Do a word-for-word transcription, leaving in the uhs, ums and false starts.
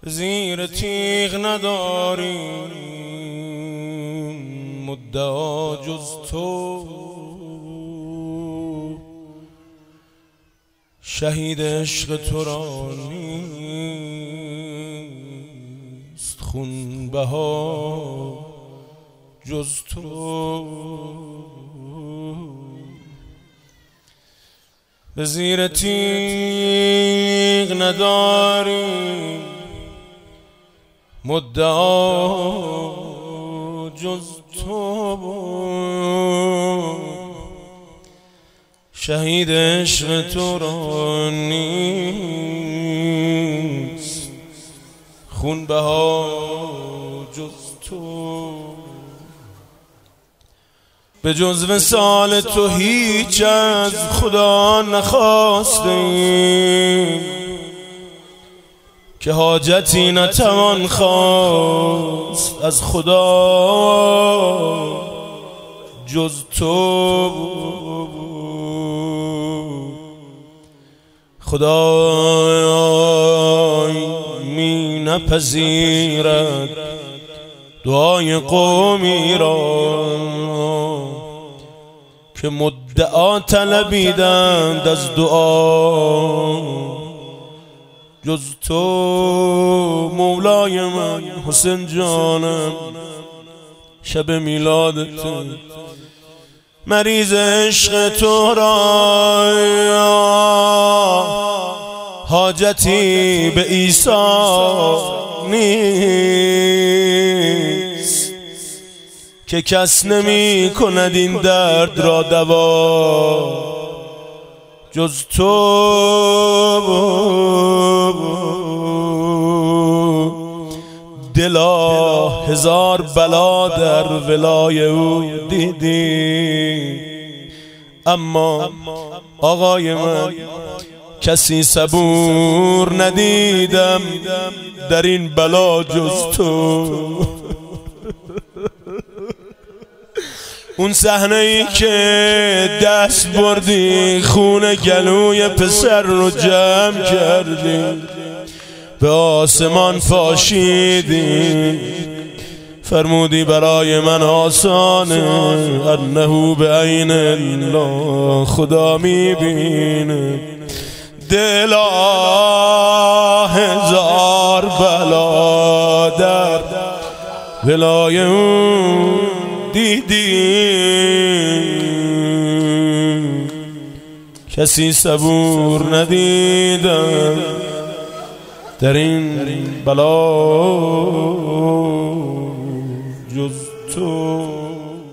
زیر تیغ نداریم مدعا جز تو، شهید عشق تو را نیست خونبها جز تو. به زیر تیغ نداریم مدعا جز تو، شهید عشق تو را نیست خونبها جز تو. به جز وصال تو هیچ از خدا نخواستیم، که حاجتی نتوان خواست از خدا جز تو. خدای می نپذیرد دعای قومی را که مدعا طلبیدند از دعا جز تو. مولای من حسین جانم، شب میلادت مریض عشق تو را حاجتی به عیسی نیست، که کس نمی کند این درد را دوا جز تو. دلا هزار بلا در ولای او دیدی، اما آقای من کسی صبور ندیدم در این بلا جز تو. اون صحنه ای که دست بردی خون گلوی پسر رو جمع کردی، به آسمان پاشیدی، فرمودی برای من آسانه، انه به عین الله خدا میبینه. دلا هزار بلا در ولای اون دیدی، کسی صبور ندیدم در این بلا جز تو.